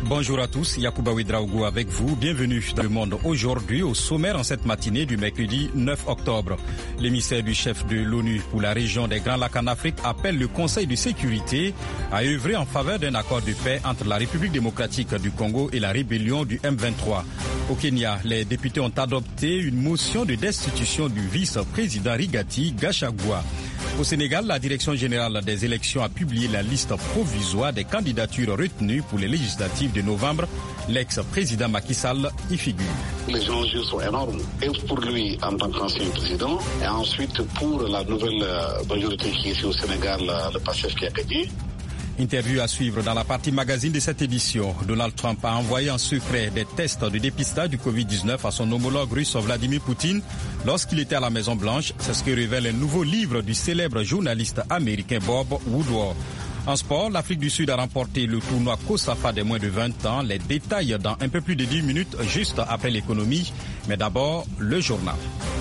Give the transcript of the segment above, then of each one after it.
Bonjour à tous, Yacouba Ouedraogo avec vous. Bienvenue dans Le Monde aujourd'hui au sommaire en cette matinée du mercredi 9 octobre. L'émissaire du chef de l'ONU pour la région des Grands Lacs en Afrique appelle le Conseil de sécurité à œuvrer en faveur d'un accord de paix entre la République démocratique du Congo et la rébellion du M23. Au Kenya, les députés ont adopté une motion de destitution du vice-président Rigathi Gachagua. Au Sénégal, la Direction générale des élections a publié la liste provisoire des candidatures retenues pour les législatives de novembre. L'ex-président Macky Sall y figure. Les enjeux sont énormes, et pour lui en tant qu'ancien président, et ensuite pour la nouvelle majorité qui est ici au Sénégal, le PASTEF qui a gagné. Interview à suivre dans la partie magazine de cette édition. Donald Trump a envoyé en secret des tests de dépistage du Covid-19 à son homologue russe Vladimir Poutine lorsqu'il était à la Maison-Blanche. C'est ce que révèle un nouveau livre du célèbre journaliste américain Bob Woodward. En sport, l'Afrique du Sud a remporté le tournoi COSAFA des moins de 20 ans. Les détails dans un peu plus de 10 minutes, juste après l'économie. Mais d'abord, le journal.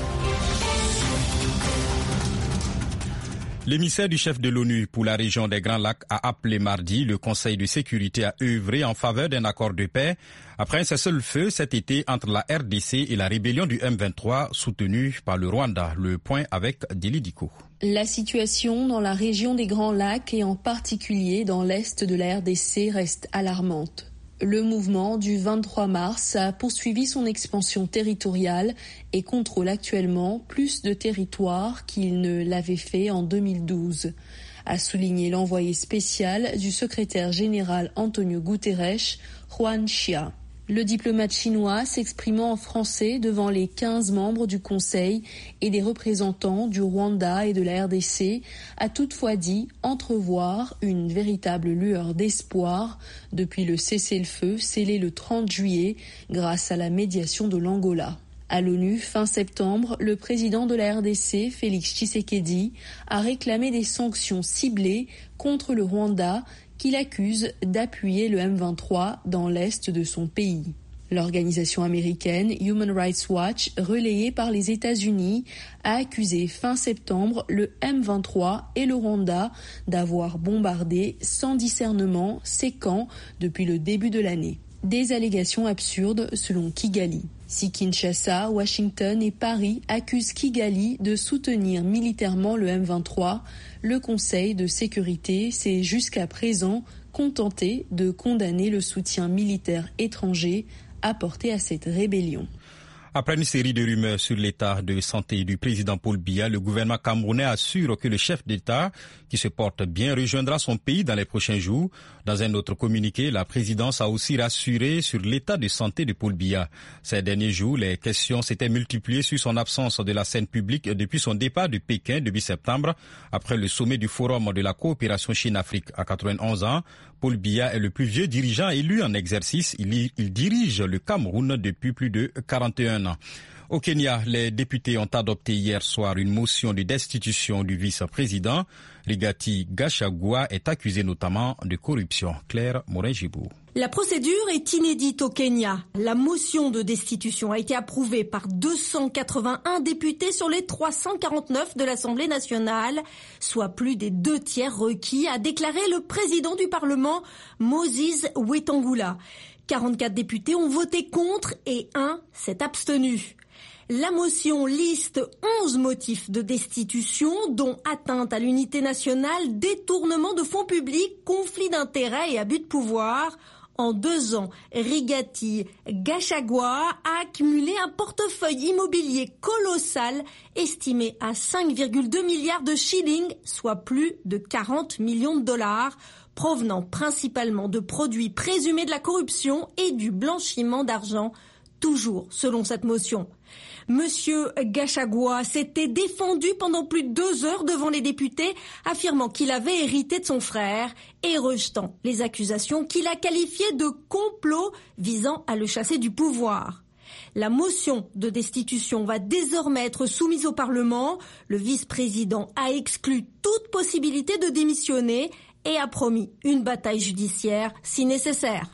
L'émissaire du chef de l'ONU pour la région des Grands Lacs a appelé mardi le Conseil de sécurité à œuvrer en faveur d'un accord de paix après un cessez-le-feu cet été entre la RDC et la rébellion du M23 soutenue par le Rwanda. Le point avec Dili Diko. La situation dans la région des Grands Lacs et en particulier dans l'est de la RDC reste alarmante. Le mouvement du 23 mars a poursuivi son expansion territoriale et contrôle actuellement plus de territoires qu'il ne l'avait fait en 2012, a souligné l'envoyé spécial du secrétaire général Antonio Guterres, Juan Chia. Le diplomate chinois s'exprimant en français devant les 15 membres du Conseil et des représentants du Rwanda et de la RDC a toutefois dit entrevoir une véritable lueur d'espoir depuis le cessez-le-feu scellé le 30 juillet grâce à la médiation de l'Angola. À l'ONU, fin septembre, le président de la RDC, Félix Tshisekedi, a réclamé des sanctions ciblées contre le Rwanda qu'il accuse d'appuyer le M23 dans l'est de son pays. L'organisation américaine Human Rights Watch, relayée par les États-Unis, a accusé fin septembre le M23 et le Rwanda d'avoir bombardé sans discernement ces camps depuis le début de l'année. Des allégations absurdes selon Kigali. Si Kinshasa, Washington et Paris accusent Kigali de soutenir militairement le M23, le Conseil de sécurité s'est jusqu'à présent contenté de condamner le soutien militaire étranger apporté à cette rébellion. Après une série de rumeurs sur l'état de santé du président Paul Biya, le gouvernement camerounais assure que le chef d'État, qui se porte bien, rejoindra son pays dans les prochains jours. Dans un autre communiqué, la présidence a aussi rassuré sur l'état de santé de Paul Biya. Ces derniers jours, les questions s'étaient multipliées sur son absence de la scène publique depuis son départ de Pékin début septembre, après le sommet du Forum de la coopération Chine-Afrique. À 91 ans, Paul Biya est le plus vieux dirigeant élu en exercice. Il dirige le Cameroun depuis plus de 41 ans. Au Kenya, les députés ont adopté hier soir une motion de destitution du vice-président. Rigathi Gachagua est accusé notamment de corruption. Claire Morin-Gibou. La procédure est inédite au Kenya. La motion de destitution a été approuvée par 281 députés sur les 349 de l'Assemblée nationale, soit plus des 2/3 requis, a déclaré le président du Parlement, Moses Wetangula. 44 députés ont voté contre et 1 s'est abstenu. La motion liste 11 motifs de destitution, dont atteinte à l'unité nationale, détournement de fonds publics, conflit d'intérêts et abus de pouvoir. En 2 ans, Rigathi Gachagua a accumulé un portefeuille immobilier colossal estimé à 5,2 milliards de shillings, soit plus de 40 millions de dollars, provenant principalement de produits présumés de la corruption et du blanchiment d'argent, toujours selon cette motion. Monsieur Gachagua s'était défendu pendant plus de 2 heures devant les députés, affirmant qu'il avait hérité de son frère et rejetant les accusations qu'il a qualifiées de complot visant à le chasser du pouvoir. La motion de destitution va désormais être soumise au Parlement. Le vice-président a exclu toute possibilité de démissionner et a promis une bataille judiciaire si nécessaire.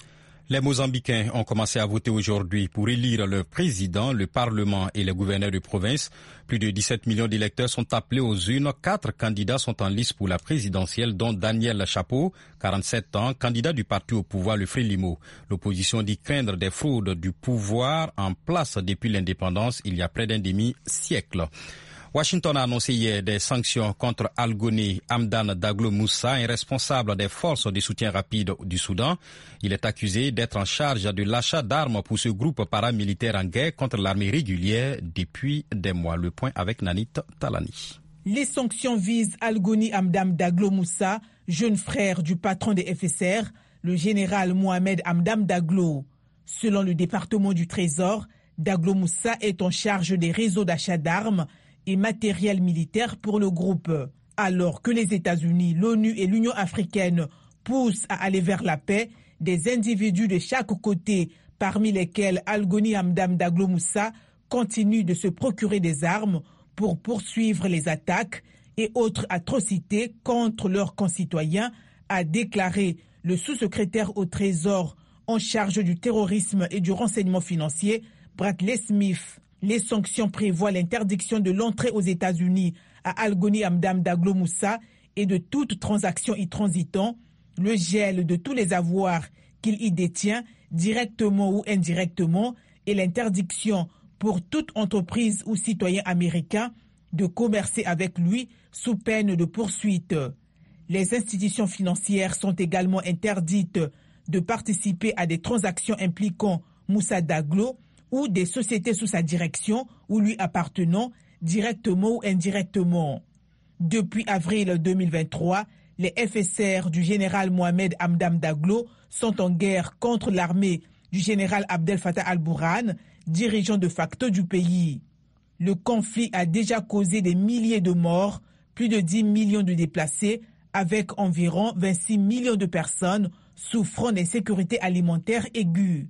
Les Mozambicains ont commencé à voter aujourd'hui pour élire leur président, le Parlement et les gouverneurs de province. Plus de 17 millions d'électeurs sont appelés aux urnes. 4 candidats sont en lice pour la présidentielle, dont Daniel Chapo, 47 ans, candidat du parti au pouvoir, le Frélimo. L'opposition dit craindre des fraudes du pouvoir en place depuis l'indépendance il y a près d'un demi-siècle. Washington a annoncé hier des sanctions contre Al-Ghoni Hamdan Daglo Moussa, un responsable des forces de soutien rapide du Soudan. Il est accusé d'être en charge de l'achat d'armes pour ce groupe paramilitaire en guerre contre l'armée régulière depuis des mois. Le point avec Nanit Talani. Les sanctions visent Al-Ghoni Hamdan Daglo Moussa, jeune frère du patron des FSR, le général Mohamed Hamdan Daglo. Selon le département du Trésor, Daglo Moussa est en charge des réseaux d'achat d'armes et matériel militaire pour le groupe. Alors que les États-Unis, l'ONU et l'Union africaine poussent à aller vers la paix, des individus de chaque côté, parmi lesquels Al-Ghoni Hamdan Daglo Moussa, continuent de se procurer des armes pour poursuivre les attaques et autres atrocités contre leurs concitoyens, a déclaré le sous-secrétaire au Trésor en charge du terrorisme et du renseignement financier, Bradley Smith. Les sanctions prévoient l'interdiction de l'entrée aux États-Unis à Al-Ghoni Hamdan Daglo Moussa et de toute transaction y transitant, le gel de tous les avoirs qu'il y détient, directement ou indirectement, et l'interdiction pour toute entreprise ou citoyen américain de commercer avec lui sous peine de poursuite. Les institutions financières sont également interdites de participer à des transactions impliquant Moussa Daglo ou des sociétés sous sa direction ou lui appartenant, directement ou indirectement. Depuis avril 2023, les FSR du général Mohamed Hamdan Daglo sont en guerre contre l'armée du général Abdel Fattah al-Burhan, dirigeant de facto du pays. Le conflit a déjà causé des milliers de morts, plus de 10 millions de déplacés, avec environ 26 millions de personnes souffrant d'insécurité alimentaire aiguë.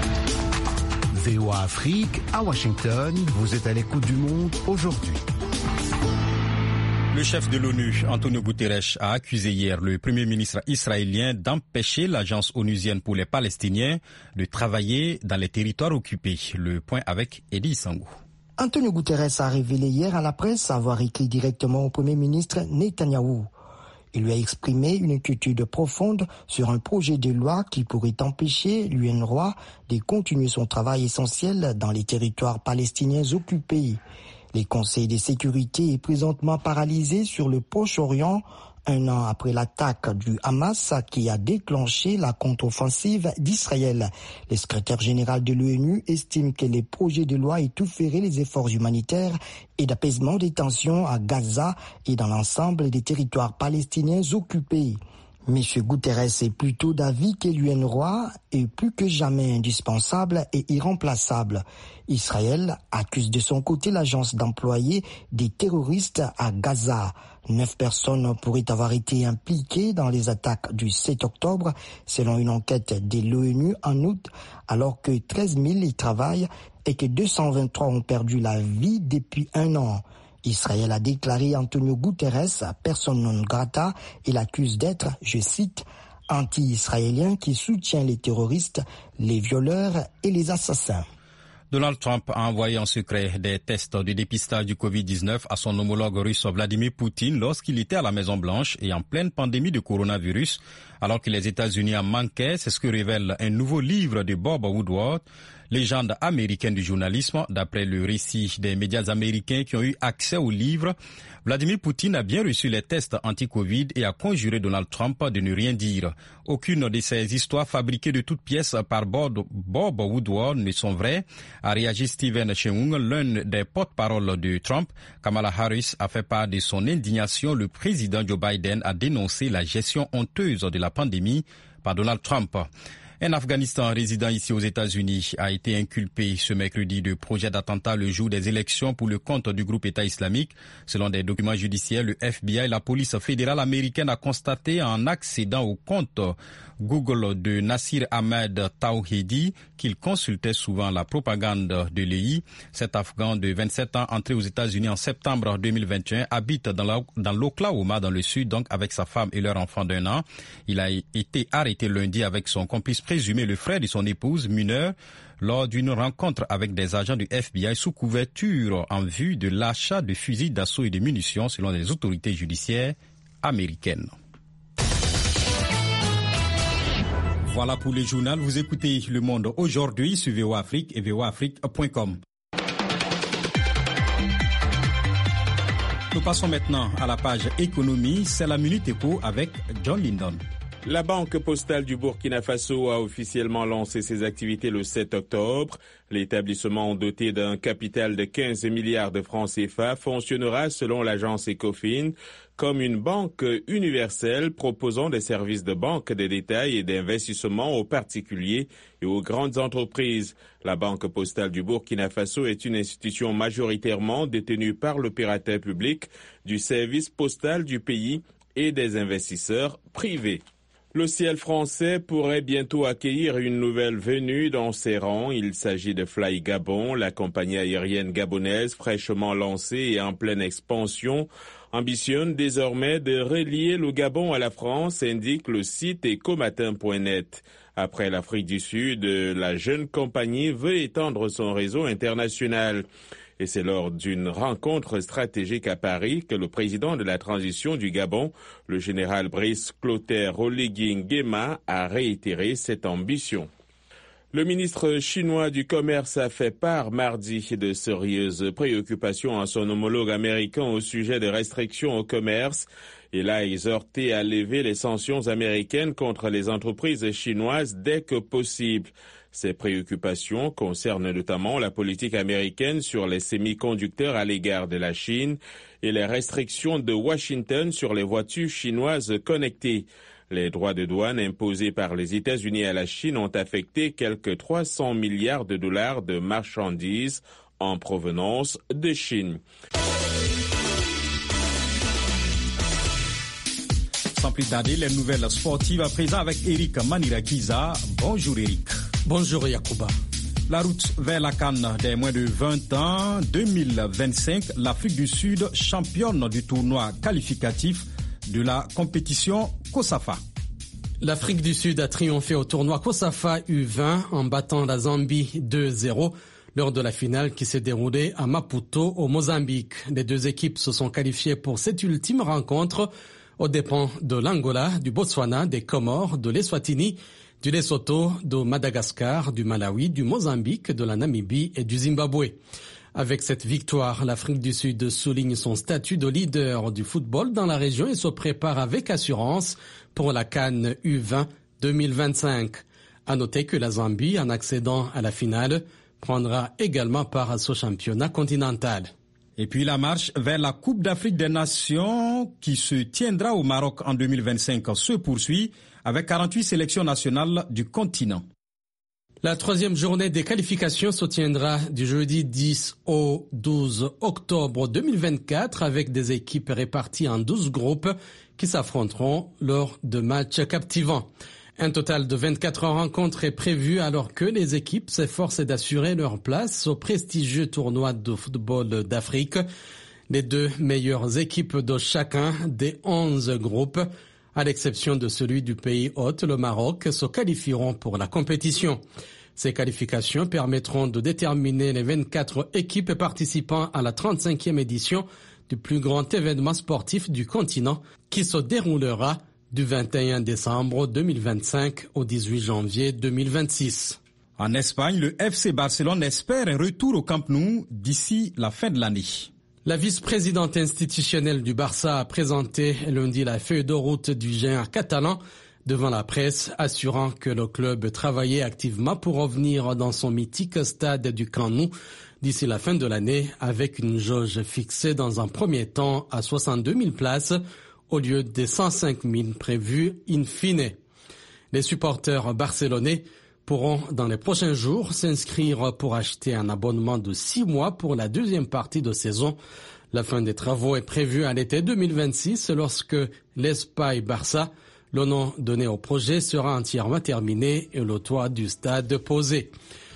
VOA Afrique, à Washington, vous êtes à l'écoute du monde aujourd'hui. Le chef de l'ONU, Antonio Guterres, a accusé hier le premier ministre israélien d'empêcher l'agence onusienne pour les Palestiniens de travailler dans les territoires occupés. Le point avec Eddie Sangou. Antonio Guterres a révélé hier à la presse avoir écrit directement au premier ministre Netanyahou. Il lui a exprimé une inquiétude profonde sur un projet de loi qui pourrait empêcher l'UNRWA de continuer son travail essentiel dans les territoires palestiniens occupés. Les conseils de sécurité est présentement paralysé sur le Proche-Orient, un an après l'attaque du Hamas qui a déclenché la contre-offensive d'Israël. Le secrétaire général de l'ONU estime que les projets de loi étoufferaient les efforts humanitaires et d'apaisement des tensions à Gaza et dans l'ensemble des territoires palestiniens occupés. M. Guterres est plutôt d'avis que l'UNRWA est plus que jamais indispensable et irremplaçable. Israël accuse de son côté l'agence d'employer des terroristes à Gaza. 9 personnes pourraient avoir été impliquées dans les attaques du 7 octobre, selon une enquête de l'ONU en août, alors que 13 000 y travaillent et que 223 ont perdu la vie depuis un an. Israël a déclaré Antonio Guterres personne non grata et l'accuse d'être, je cite, anti-israélien qui soutient les terroristes, les violeurs et les assassins. Donald Trump a envoyé en secret des tests de dépistage du Covid-19 à son homologue russe Vladimir Poutine lorsqu'il était à la Maison-Blanche et en pleine pandémie de coronavirus, alors que les États-Unis en manquaient. C'est ce que révèle un nouveau livre de Bob Woodward, légende américaine du journalisme. D'après le récit des médias américains qui ont eu accès au livre, Vladimir Poutine a bien reçu les tests anti-Covid et a conjuré Donald Trump de ne rien dire. Aucune de ces histoires fabriquées de toutes pièces par Bob Woodward ne sont vraies, a réagi Stephen Cheung, l'un des porte-parole de Trump. Kamala Harris a fait part de son indignation. Le président Joe Biden a dénoncé la gestion honteuse de la pandémie par Donald Trump. Un Afghanistan résident ici aux États-Unis a été inculpé ce mercredi de projet d'attentat le jour des élections pour le compte du groupe État islamique. Selon des documents judiciaires, le FBI et la police fédérale américaine a constaté en accédant au compte Google de Nasir Ahmed Tawhidi qu'il consultait souvent la propagande de l'EI. Cet Afghan de 27 ans entré aux États-Unis en septembre 2021 habite dans l'Oklahoma dans le sud, donc avec sa femme et leur enfant d'1 an. Il a été arrêté lundi avec son complice présumé le frère de son épouse mineure lors d'une rencontre avec des agents du FBI sous couverture en vue de l'achat de fusils d'assaut et de munitions selon les autorités judiciaires américaines. Voilà pour le journal. Vous écoutez Le Monde aujourd'hui sur VOA Afrique et voaafrique.com. Nous passons maintenant à la page économie. C'est la Minute Éco avec John Lindon. La Banque postale du Burkina Faso a officiellement lancé ses activités le 7 octobre. L'établissement doté d'un capital de 15 milliards de francs CFA fonctionnera selon l'agence Ecofin comme une banque universelle proposant des services de banque de détail et d'investissement aux particuliers et aux grandes entreprises. La Banque postale du Burkina Faso est une institution majoritairement détenue par l'opérateur public du service postal du pays et des investisseurs privés. Le ciel français pourrait bientôt accueillir une nouvelle venue dans ses rangs. Il s'agit de Fly Gabon, la compagnie aérienne gabonaise fraîchement lancée et en pleine expansion ambitionne désormais de relier le Gabon à la France, indique le site ecomatin.net. Après l'Afrique du Sud, la jeune compagnie veut étendre son réseau international. Et c'est lors d'une rencontre stratégique à Paris que le président de la transition du Gabon, le général Brice Clotaire Oligui Nguema, a réitéré cette ambition. Le ministre chinois du Commerce a fait part mardi de sérieuses préoccupations à son homologue américain au sujet de restrictions au commerce. Il a exhorté à lever les sanctions américaines contre les entreprises chinoises dès que possible. Ces préoccupations concernent notamment la politique américaine sur les semi-conducteurs à l'égard de la Chine et les restrictions de Washington sur les voitures chinoises connectées. Les droits de douane imposés par les États-Unis à la Chine ont affecté quelques 300 milliards de dollars de marchandises en provenance de Chine. Sans plus tarder, les nouvelles sportives à présent avec Eric Manirakiza. Bonjour Eric. Bonjour Yacouba. La route vers la CAN des moins de 20 ans 2025, l'Afrique du Sud championne du tournoi qualificatif de la compétition COSAFA. L'Afrique du Sud a triomphé au tournoi COSAFA U20 en battant la Zambie 2-0 lors de la finale qui s'est déroulée à Maputo au Mozambique. Les deux équipes se sont qualifiées pour cette ultime rencontre aux dépens de l'Angola, du Botswana, des Comores, de l'Eswatini, du Lesotho, de Madagascar, du Malawi, du Mozambique, de la Namibie et du Zimbabwe. Avec cette victoire, l'Afrique du Sud souligne son statut de leader du football dans la région et se prépare avec assurance pour la CAN U20 2025. À noter que la Zambie, en accédant à la finale, prendra également part à ce championnat continental. Et puis la marche vers la Coupe d'Afrique des Nations qui se tiendra au Maroc en 2025 se poursuit avec 48 sélections nationales du continent. La troisième journée des qualifications se tiendra du jeudi 10 au 12 octobre 2024 avec des équipes réparties en 12 groupes qui s'affronteront lors de matchs captivants. Un total de 24 rencontres est prévu alors que les équipes s'efforcent d'assurer leur place au prestigieux tournoi de football d'Afrique. Les deux meilleures équipes de chacun des 11 groupes, à l'exception de celui du pays hôte, le Maroc, se qualifieront pour la compétition. Ces qualifications permettront de déterminer les 24 équipes participant à la 35e édition du plus grand événement sportif du continent qui se déroulera du 21 décembre 2025 au 18 janvier 2026. En Espagne, le FC Barcelone espère un retour au Camp Nou d'ici la fin de l'année. La vice-présidente institutionnelle du Barça a présenté lundi la feuille de route du géant catalan devant la presse, assurant que le club travaillait activement pour revenir dans son mythique stade du Camp Nou d'ici la fin de l'année avec une jauge fixée dans un premier temps à 62 000 places au lieu des 105 000 prévus in fine. Les supporters barcelonais pourront dans les prochains jours s'inscrire pour acheter un abonnement de 6 mois pour la deuxième partie de saison. La fin des travaux est prévue à l'été 2026 lorsque l'Espagne-Barça, le nom donné au projet, sera entièrement terminé et le toit du stade posé.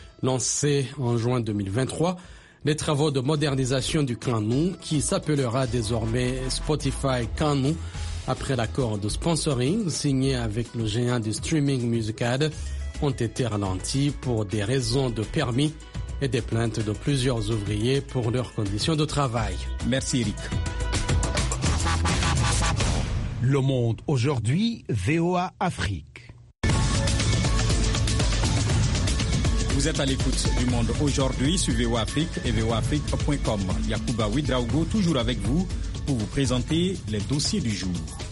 Lancé en juin 2023, les travaux de modernisation du Camp Nou, qui s'appellera désormais Spotify Camp Nou, après l'accord de sponsoring signé avec le géant du streaming musical, ont été ralentis pour des raisons de permis et des plaintes de plusieurs ouvriers pour leurs conditions de travail. Merci Eric. Le Monde aujourd'hui, VOA Afrique. Vous êtes à l'écoute du Monde aujourd'hui sur VOA Afrique et voaafrique.com. Yacouba Ouedraogo toujours avec vous pour vous présenter les dossiers du jour.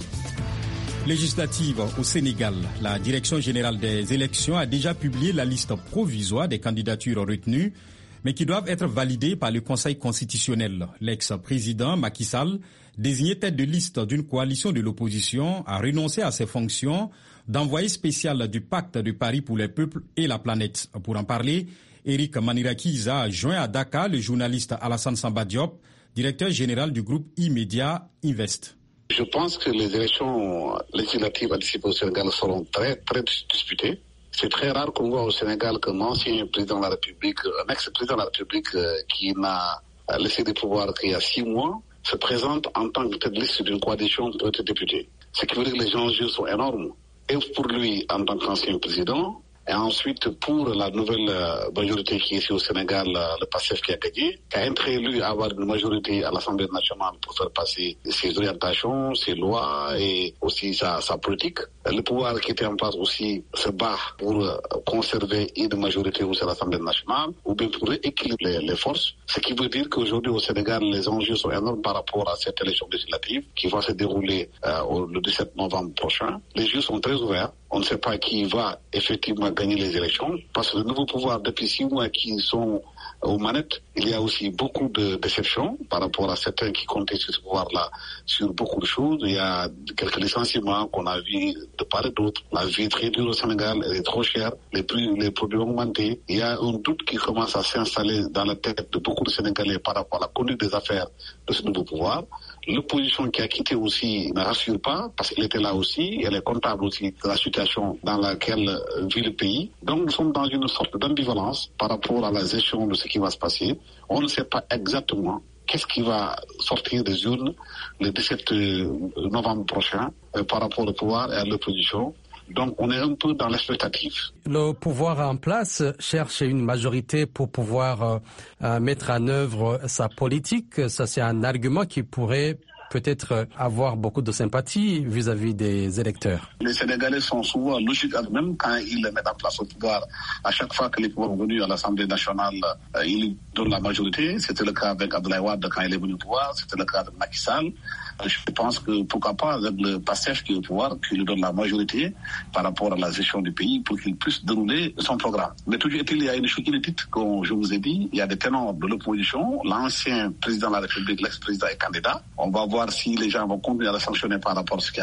Législative au Sénégal, la Direction générale des élections a déjà publié la liste provisoire des candidatures retenues, mais qui doivent être validées par le Conseil constitutionnel. L'ex-président Macky Sall, désigné tête de liste d'une coalition de l'opposition, a renoncé à ses fonctions d'envoyé spécial du Pacte de Paris pour les peuples et la planète. Pour en parler, Eric Manirakiza a joint à Dakar le journaliste Alassane Samba Diop, directeur général du groupe E-Media Invest. Je pense que les élections législatives anticipées au Sénégal seront très disputées. C'est très rare qu'on voit au Sénégal qu'un ancien président de la République, un ex-président de la République qui n'a laissé des pouvoirs qu'il y a 6 mois, se présente en tant que tête de liste d'une coalition pour être député. Ce qui veut dire que les enjeux sont énormes. Et pour lui en tant qu'ancien président, et ensuite pour la nouvelle majorité qui est ici au Sénégal, le PASTEF qui a gagné, qui a intérêt lui à avoir une majorité à l'Assemblée nationale pour faire passer ses orientations, ses lois et aussi sa politique. Le pouvoir qui était en place aussi se bat pour conserver une majorité aussi à l'Assemblée nationale ou bien pour équilibrer les forces. Ce qui veut dire qu'aujourd'hui au Sénégal, les enjeux sont énormes par rapport à cette élection législative qui va se dérouler le 17 novembre prochain. Les jeux sont très ouverts. On ne sait pas qui va effectivement gagner les élections parce que le nouveau pouvoir depuis 6 mois qui sont aux manettes, il y a aussi beaucoup de déceptions par rapport à certains qui comptaient sur ce pouvoir-là sur beaucoup de choses. Il y a quelques licenciements qu'on a vu de part et d'autre. La vie est très dure au Sénégal, elle est trop chère, les produits ont augmenté. Il y a un doute qui commence à s'installer dans la tête de beaucoup de Sénégalais par rapport à la conduite des affaires de ce nouveau pouvoir. L'opposition qui a quitté aussi ne rassure pas parce qu'elle était là aussi, elle est comptable aussi de la situation dans laquelle vit le pays. Donc nous sommes dans une sorte d'ambivalence par rapport à la gestion de ce qui va se passer. On ne sait pas exactement qu'est-ce qui va sortir des urnes le 17 novembre prochain par rapport au pouvoir et à l'opposition. Donc on est un peu dans l'expectative. Le pouvoir en place cherche une majorité pour pouvoir mettre en œuvre sa politique. Ça, c'est un argument qui pourrait peut-être avoir beaucoup de sympathie vis-à-vis des électeurs. Les Sénégalais sont souvent logiques eux-mêmes quand ils mettent en place au pouvoir. À chaque fois que les pouvoirs sont venus à l'Assemblée nationale, ils donnent la majorité. C'était le cas avec Abdoulaye Wade quand il est venu au pouvoir. C'était le cas de Macky Sall. Je pense que pourquoi pas avec le PASTEF qui est au pouvoir, qui lui donne la majorité par rapport à la gestion du pays pour qu'il puisse dérouler son programme. Mais toujours est-il, il y a une chose inédite, comme je vous ai dit, il y a des ténors de l'opposition. L'ancien président de la République, l'ex-président est candidat. On va voir si les gens vont continuer à le sanctionner par rapport à ce qui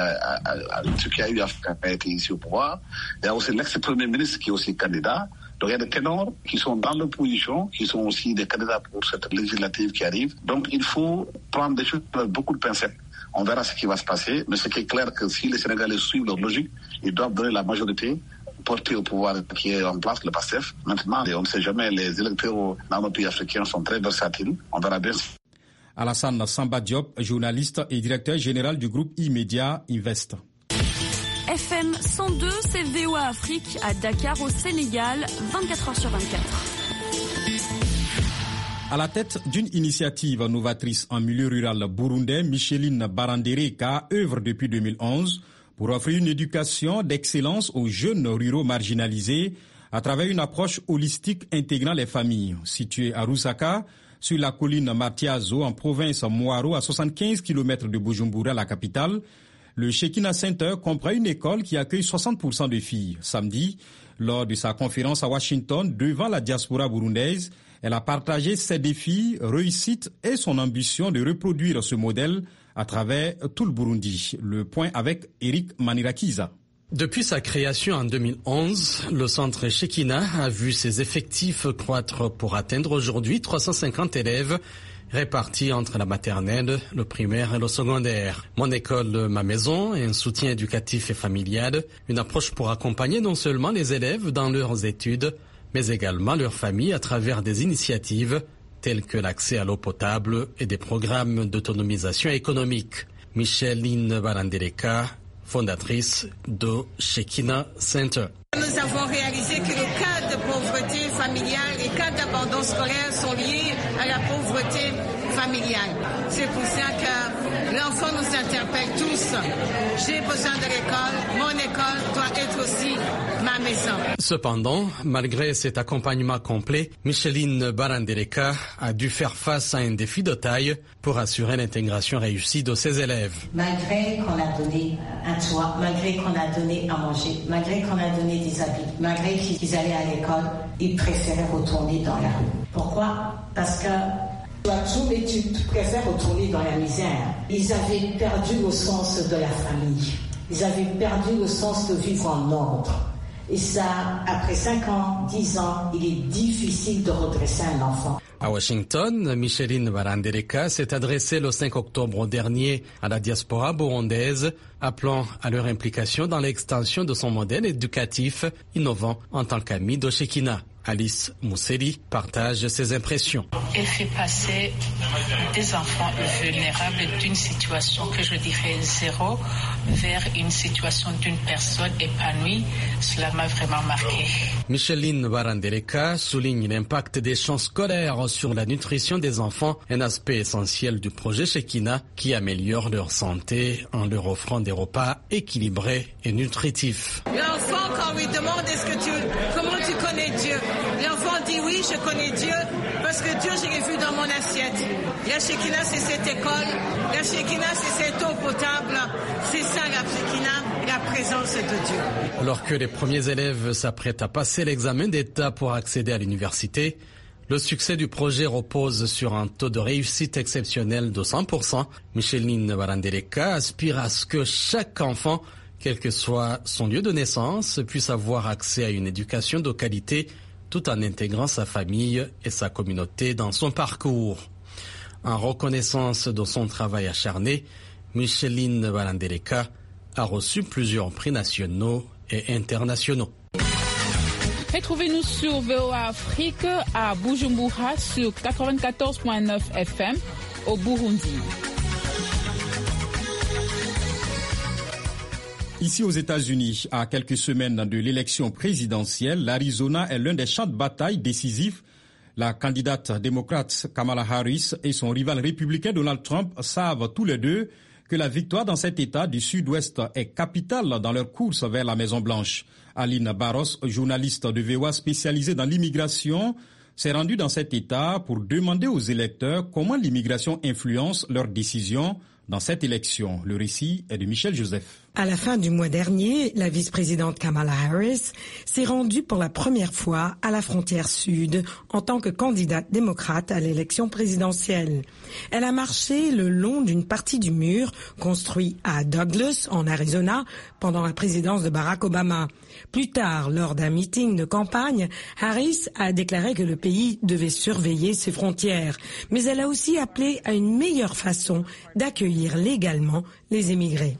a eu à être ici au pouvoir. Il y a aussi l'ex-premier ministre qui est aussi candidat. Donc il y a des ténors qui sont dans l'opposition, qui sont aussi des candidats pour cette législative qui arrive. Donc il faut prendre des choses avec beaucoup de pincettes. On verra ce qui va se passer, mais ce qui est clair que si les Sénégalais suivent leur logique, ils doivent donner la majorité, porter au pouvoir qui est en place, le PASTEF. Maintenant, on ne sait jamais, les électeurs dans nos pays africains sont très versatiles. On verra bien. Alassane Samba Diop, journaliste et directeur général du groupe E-Media Invest. FM 102, c'est VOA Afrique à Dakar au Sénégal, 24h sur 24. À la tête d'une initiative novatrice en milieu rural burundais, Micheline Barandereka œuvre depuis 2011 pour offrir une éducation d'excellence aux jeunes ruraux marginalisés à travers une approche holistique intégrant les familles. Située à Rusaka, sur la colline Matiazo, en province Moaro, à 75 km de Bujumbura, la capitale, le Shekinah Center comprend une école qui accueille 60% de filles. Samedi, lors de sa conférence à Washington devant la diaspora burundaise, elle a partagé ses défis, réussites et son ambition de reproduire ce modèle à travers tout le Burundi. Le point avec Eric Manirakiza. Depuis sa création en 2011, le centre Shekinah a vu ses effectifs croître pour atteindre aujourd'hui 350 élèves répartis entre la maternelle, le primaire et le secondaire. Mon école, ma maison, un soutien éducatif et familial, une approche pour accompagner non seulement les élèves dans leurs études, mais également leurs familles à travers des initiatives telles que l'accès à l'eau potable et des programmes d'autonomisation économique. Micheline Barandereka fondatrice de Shekinah Center. Nous avons réalisé que les cas de pauvreté familiale et cas d'abandon scolaire sont liés à la pauvreté familiale. C'est pour ça que l'enfant nous interpelle tous. J'ai besoin de l'école, mon école doit être aussi ma maison. Cependant, malgré cet accompagnement complet, Micheline Barandeleka a dû faire face à un défi de taille pour assurer l'intégration réussie de ses élèves. Malgré qu'on a donné un toit, malgré qu'on a donné à manger, malgré qu'on a donné des habits, malgré qu'ils allaient à l'école, ils préféraient retourner dans la rue. Pourquoi? Parce que tu as tout, mais tu préfères retourner dans la misère. Ils avaient perdu le sens de la famille. Ils avaient perdu le sens de vivre en ordre. Et ça, après 5 ans, 10 ans, il est difficile de redresser un enfant. À Washington, Micheline Barandeleka s'est adressée le 5 octobre dernier à la diaspora burundaise, appelant à leur implication dans l'extension de son modèle éducatif innovant en tant qu'amie de Shekinah. Alice Mousseli partage ses impressions. Elle fait passer des enfants vulnérables d'une situation que je dirais zéro vers une situation d'une personne épanouie. Cela m'a vraiment marqué. Micheline Barandeleka souligne l'impact des champs scolaires sur la nutrition des enfants, un aspect essentiel du projet Shekinah qui améliore leur santé en leur offrant des repas équilibrés et nutritifs. L'enfant, quand on lui demande comment tu connais Dieu, l'enfant dit oui, je connais Dieu parce que Dieu, je l'ai vu dans mon assiette. La Shekinah, c'est cette école. La Shekinah, c'est cette eau potable. C'est ça la Shekinah, la présence de Dieu. Alors que les premiers élèves s'apprêtent à passer l'examen d'État pour accéder à l'université, le succès du projet repose sur un taux de réussite exceptionnel de 100%. Micheline Barandeleka aspire à ce que chaque enfant, quel que soit son lieu de naissance, puisse avoir accès à une éducation de qualité tout en intégrant sa famille et sa communauté dans son parcours. En reconnaissance de son travail acharné, Micheline Barandeleka a reçu plusieurs prix nationaux et internationaux. Retrouvez-nous sur VOA Afrique à Bujumbura sur 94.9 FM au Burundi. Ici aux États-Unis, à quelques semaines de l'élection présidentielle, l'Arizona est l'un des champs de bataille décisifs. La candidate démocrate Kamala Harris et son rival républicain Donald Trump savent tous les deux que la victoire dans cet État du Sud-Ouest est capitale dans leur course vers la Maison-Blanche. Aline Barros, journaliste de VOA spécialisée dans l'immigration, s'est rendue dans cet État pour demander aux électeurs comment l'immigration influence leurs décisions dans cette élection. Le récit est de Michel Joseph. À la fin du mois dernier, la vice-présidente Kamala Harris s'est rendue pour la première fois à la frontière sud en tant que candidate démocrate à l'élection présidentielle. Elle a marché le long d'une partie du mur construit à Douglas, en Arizona, pendant la présidence de Barack Obama. Plus tard, lors d'un meeting de campagne, Harris a déclaré que le pays devait surveiller ses frontières. Mais elle a aussi appelé à une meilleure façon d'accueillir légalement les émigrés.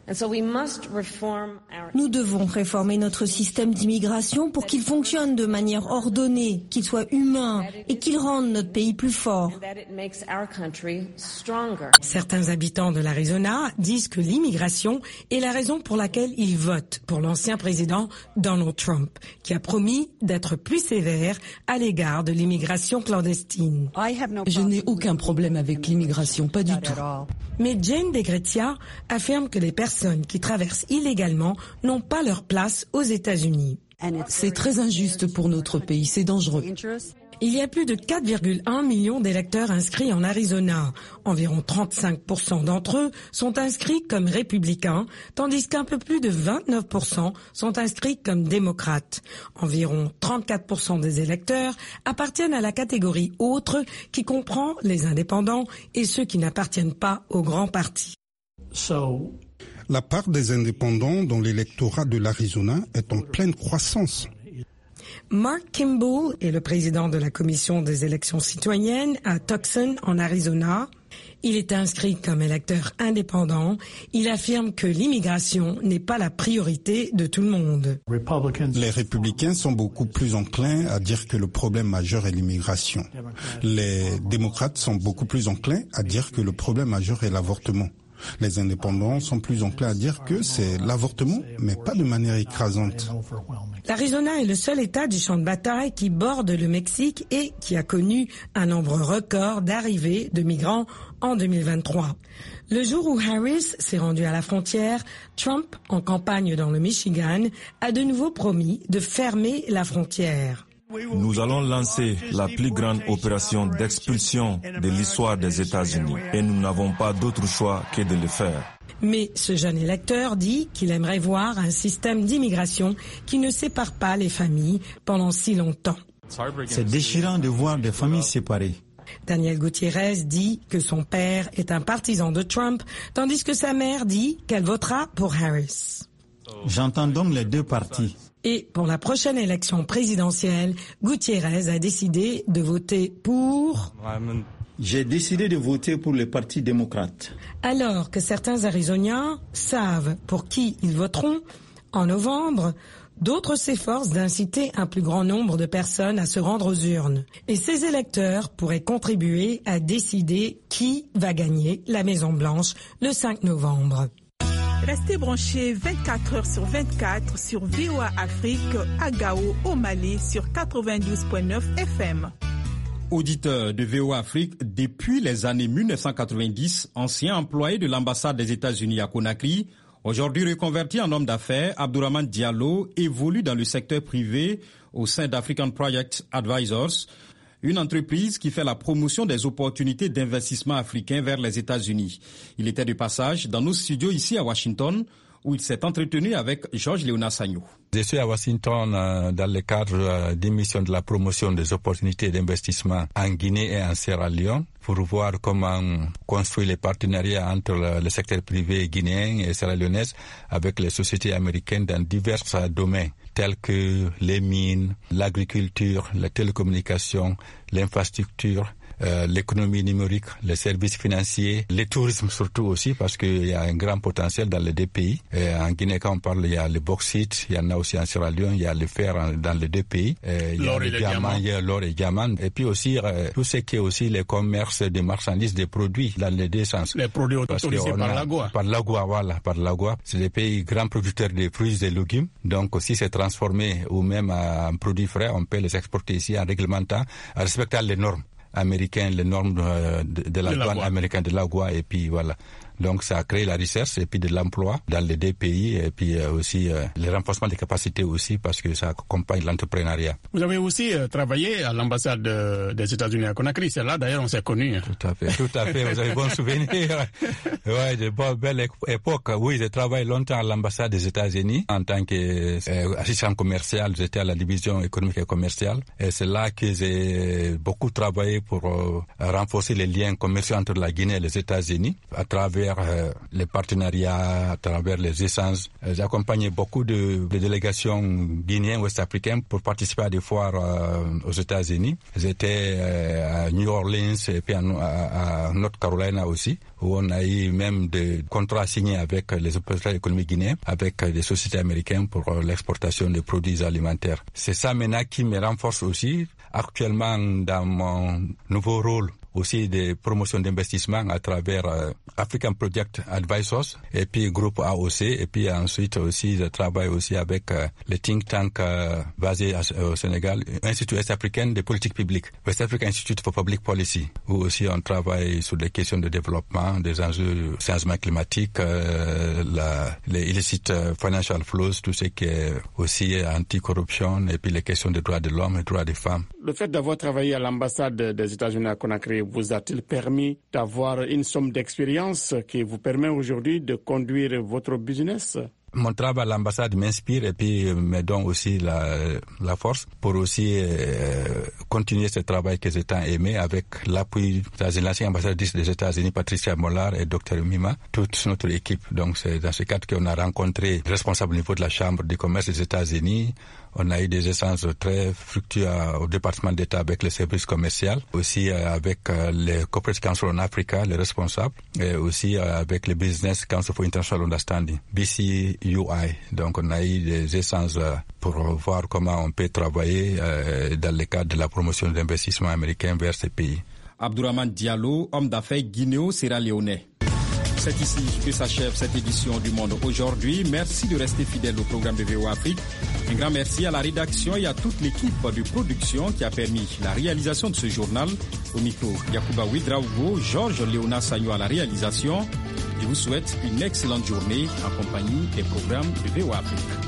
Nous devons réformer notre système d'immigration pour qu'il fonctionne de manière ordonnée, qu'il soit humain et qu'il rende notre pays plus fort. Certains habitants de l'Arizona disent que l'immigration est la raison pour laquelle ils votent pour l'ancien président Donald Trump, qui a promis d'être plus sévère à l'égard de l'immigration clandestine. Je n'ai aucun problème avec l'immigration, pas du tout. Mais Jane DeGretia affirme que les personnes qui traversent illégalement n'ont pas leur place aux États-Unis. C'est très injuste pour notre pays, c'est dangereux. Il y a plus de 4,1 millions d'électeurs inscrits en Arizona. Environ 35% d'entre eux sont inscrits comme républicains, tandis qu'un peu plus de 29% sont inscrits comme démocrates. Environ 34% des électeurs appartiennent à la catégorie autre, qui comprend les indépendants et ceux qui n'appartiennent pas aux grands partis. La part des indépendants dans l'électorat de l'Arizona est en pleine croissance. Mark Kimball est le président de la commission des élections citoyennes à Tucson, en Arizona. Il est inscrit comme électeur indépendant. Il affirme que l'immigration n'est pas la priorité de tout le monde. Les républicains sont beaucoup plus enclins à dire que le problème majeur est l'immigration. Les démocrates sont beaucoup plus enclins à dire que le problème majeur est l'avortement. Les indépendants sont plus enclins à dire que c'est l'avortement, mais pas de manière écrasante. L'Arizona est le seul État du champ de bataille qui borde le Mexique et qui a connu un nombre record d'arrivées de migrants en 2023. Le jour où Harris s'est rendu à la frontière, Trump, en campagne dans le Michigan, a de nouveau promis de fermer la frontière. Nous allons lancer la plus grande opération d'expulsion de l'histoire des États-Unis et nous n'avons pas d'autre choix que de le faire. Mais ce jeune électeur dit qu'il aimerait voir un système d'immigration qui ne sépare pas les familles pendant si longtemps. C'est déchirant de voir des familles séparées. Daniel Gutiérrez dit que son père est un partisan de Trump, tandis que sa mère dit qu'elle votera pour Harris. J'entends donc les deux partis. Et pour la prochaine élection présidentielle, Gutiérrez a décidé de voter pour... J'ai décidé de voter pour le Parti démocrate. Alors que certains Arizoniens savent pour qui ils voteront, en novembre, d'autres s'efforcent d'inciter un plus grand nombre de personnes à se rendre aux urnes. Et ces électeurs pourraient contribuer à décider qui va gagner la Maison-Blanche le 5 novembre. Restez branchés 24 heures sur 24 sur VOA Afrique à Gao, au Mali, sur 92.9 FM. Auditeur de VOA Afrique, depuis les années 1990, ancien employé de l'ambassade des États-Unis à Conakry, aujourd'hui reconverti en homme d'affaires, Abdourahmane Diallo évolue dans le secteur privé au sein d'African Project Advisors, une entreprise qui fait la promotion des opportunités d'investissement africains vers les États-Unis. Il était de passage dans nos studios ici à Washington, où il s'est entretenu avec Georges Léonard Sagnou. Je suis à Washington dans le cadre d'une mission de la promotion des opportunités d'investissement en Guinée et en Sierra Leone pour voir comment construire les partenariats entre le secteur privé guinéen et sierra-léonais avec les sociétés américaines dans divers domaines tels que les mines, l'agriculture, la télécommunication, l'infrastructure, l'économie numérique, les services financiers, le tourisme surtout aussi parce qu'il y a un grand potentiel dans les deux pays. Et en Guinée, quand on parle, il y a le bauxite, il y en a aussi en Sierra Leone, il y a le fer dans les deux pays. Il y a le diamant, il y a l'or et diamant. Et puis aussi, tout ce qui est aussi le commerce des marchandises, des produits dans les deux sens. Les produits autorisés par l'AGOA. Par l'AGOA, voilà, par l'AGOA. C'est des pays grands producteurs de fruits et de légumes. Donc aussi, c'est transformé ou même en produits frais, on peut les exporter ici en réglementant, en respectant les normes américaines, les normes de la douane américaine de l'AGOA, et puis voilà. Donc ça a créé la recherche et puis de l'emploi dans les deux pays et puis aussi le renforcement des capacités aussi parce que ça accompagne l'entrepreneuriat. Vous avez aussi travaillé à l'ambassade des États-Unis à Conakry, c'est là d'ailleurs on s'est connus. Tout à fait, vous avez bon souvenir. Ouais, de belle époque. Oui, j'ai travaillé longtemps à l'ambassade des États-Unis en tant qu'assistant commercial, j'étais à la division économique et commerciale et c'est là que j'ai beaucoup travaillé pour renforcer les liens commerciaux entre la Guinée et les États-Unis à travers les partenariats, à travers les échanges. J'ai accompagné beaucoup de délégations guinéennes, ouest-africaines pour participer à des foires aux États-Unis. J'étais à New Orleans et puis à North Carolina aussi, où on a eu même des contrats signés avec les opérateurs économiques guinéens, avec des sociétés américaines pour l'exportation des produits alimentaires. C'est ça maintenant qui me renforce aussi actuellement dans mon nouveau rôle aussi de promotion d'investissement à travers African Project Advisors et puis groupe AOC et puis ensuite aussi je travaille aussi avec le think tank basé au Sénégal, Institut West-Africain de politique publique, West African Institute for Public Policy, où aussi on travaille sur des questions de développement, des enjeux de changement climatique, les illicit financial flows, tout ce qui est aussi anti-corruption et puis les questions des droits de l'homme et des droits des femmes. Le fait d'avoir travaillé à l'ambassade des États-Unis à Conakry vous a-t-il permis d'avoir une somme d'expérience qui vous permet aujourd'hui de conduire votre business? Mon travail à l'ambassade m'inspire et puis me donne aussi la force pour aussi continuer ce travail que j'ai tant aimé avec l'appui de l'ancien ambassadrice des États-Unis, Patricia Mollard et Dr Mima, toute notre équipe. Donc c'est dans ce cadre qu'on a rencontré le responsable au niveau de la Chambre du commerce des États-Unis. On a eu des échanges très fructueux au département d'État avec les services commerciaux, aussi avec les Corporate Council on Africa, les responsables, et aussi avec le Business Council for International Understanding, BCUI. Donc on a eu des échanges pour voir comment on peut travailler dans le cadre de la promotion d'investissement américain vers ces pays. Abdourahmane Diallo, homme d'affaires guinéo-sierra-léonais. C'est ici que s'achève cette édition du Monde aujourd'hui. Merci de rester fidèle au programme de VOA Afrique. Un grand merci à la rédaction et à toute l'équipe de production qui a permis la réalisation de ce journal. Au micro, Yacouba Ouedraogo, Georges Léona Sagno à la réalisation. Je vous souhaite une excellente journée en compagnie des programmes de VOA Afrique.